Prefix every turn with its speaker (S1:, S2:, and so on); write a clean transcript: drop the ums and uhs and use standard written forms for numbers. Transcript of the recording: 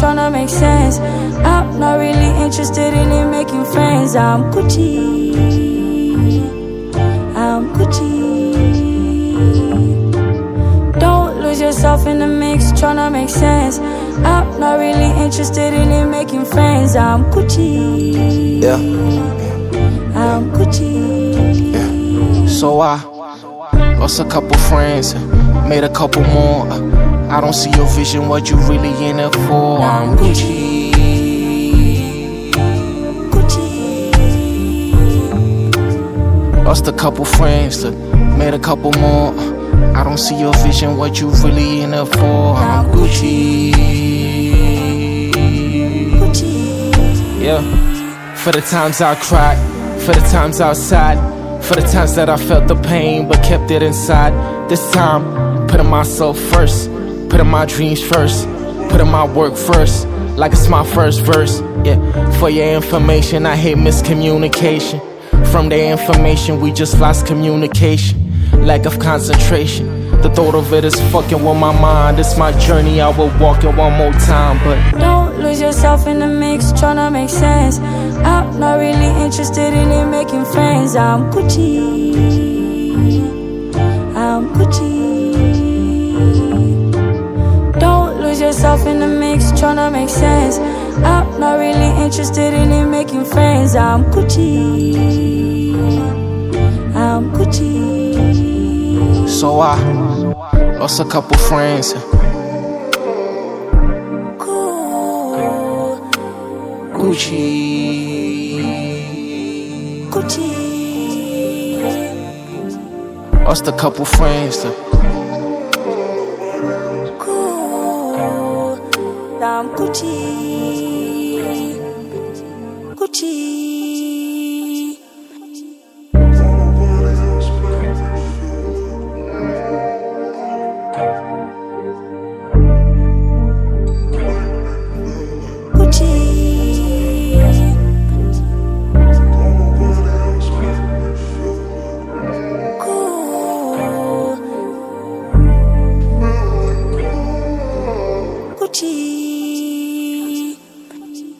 S1: tryna make sense. I'm not really interested in it making friends. I'm Gucci, I'm Gucci. Don't lose yourself in the mix, tryna make sense. I'm not really interested in it making friends. I'm Gucci,
S2: Yeah.
S1: I'm Gucci.
S2: Yeah. So I lost a couple friends, made a couple more. I don't see your vision, what you really in it for. I'm Gucci,
S1: Gucci.
S2: lost a couple friends, made a couple more. I don't see your vision, what you really in it for. I'm Gucci,
S1: Gucci.
S2: yeah. For the times I cried, for the times outside, for the times that I felt the pain but kept it inside. This time, putting myself first, putting my dreams first, putting my work first, like it's my first verse. Yeah, for your information, I hate miscommunication. From the information, we just lost communication. Lack of concentration, the thought of it is fucking with my mind. It's my journey, I will walk it one more time. But
S1: don't lose yourself in the mix, tryna make sense. I'm not really interested in it making friends. I'm Gucci, I'm Gucci. Don't lose yourself in the mix, tryna make sense. I'm not really interested in it making friends. I'm Gucci, I'm Gucci.
S2: so I lost a couple friends. Gucci,
S1: Gucci.
S2: lost a couple friends.
S1: I'm Gucci, Gucci.